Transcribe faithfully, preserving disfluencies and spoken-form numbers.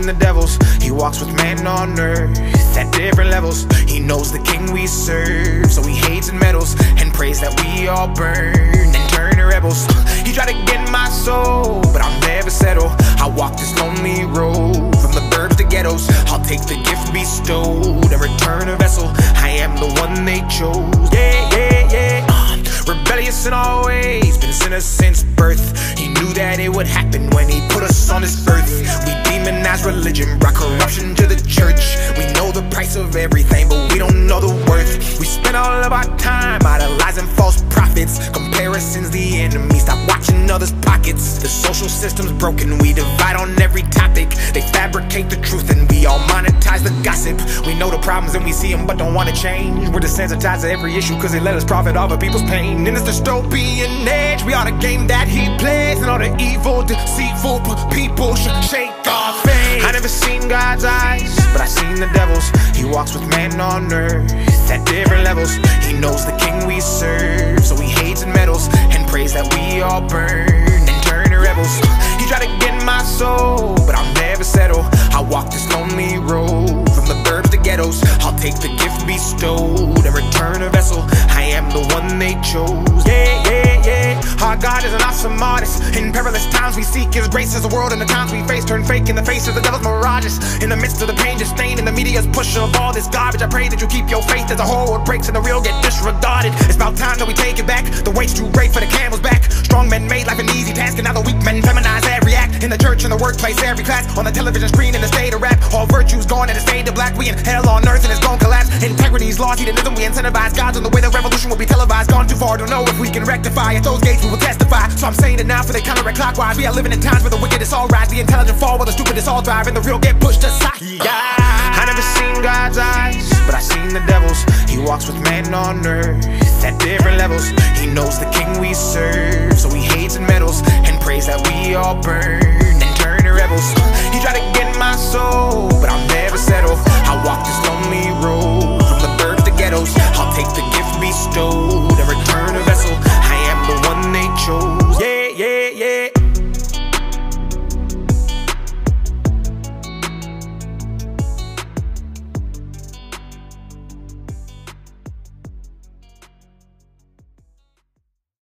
seen the devils. He walks with man on earth at different levels. He knows the king we serve, so he hates and meddles and prays that we all burn and turn to rebels. He tried to get my soul, but I'll never settle. I walk this lonely road from the burbs to ghettos. I'll take the gift bestowed and return a vessel. I am the one they chose. Yeah, yeah, yeah. Uh, rebellious in all ways, been sinners since birth. He knew that it would happen when he put us on this earth. We demonize religion, brought corruption to the church. We know the price of everything, but we don't know the worth. We spend all of our time idolizing false prophets. Comparison's the enemy, stop watching others' pockets. The social system's broken, we divide on every topic. They fabricate the truth and we all monetize the gossip. We know the problems and we see them but don't want to change. We're desensitized to every issue cause they let us profit off of people's pain. In this dystopian age, we are the game that he plays, and all the evil, deceitful people should shake our faith. I never seen God's eyes, but I seen the devil's. He walks with man on earth at different levels. He knows the king we serve, so he hates and meddles and prays that we all burn and turn to rebels. He tried to get my soul, but I'll never settle. I walk this lonely road from the burbs to ghettos. I'll take the gift bestowed and return a vessel. I am the one they chose. Yeah, yeah, yeah. Our God is an awesome artist. In perilous times we seek his grace as the world and the times we face turn fake in the face of the devil's mirages. In the midst of the pain just stained in the media's push of all this garbage, I pray that you keep your faith as the whole world breaks and the real get disregarded. It's about time that we take it back. The weight's too great for the camel's back. Strong men made life an easy task, and now the weak men feminize every act. In the church, in the workplace, every class, on the television screen, in the state of rap. All virtues gone and it's fade to black. We in hell on earth and it's gon' collapse. Integrity's lost, hedonism we incentivize. God's on the way, the revolution will be televised. Gone too far, don't know if we can rectify. At those gates we will testify. So I'm saying it now for they counteract clockwise. We are living in times where the wicked is all rise, the intelligent fall while the stupid is all thrive, and the real get pushed aside. Yeah. I never seen God's eyes, but I seen the devil's. He walks with man on earth at different levels. He knows the king we serve, so he hates and meddles and prays that we all burn and turn to rebels. He tried to get my soul, but I'll never settle. I walk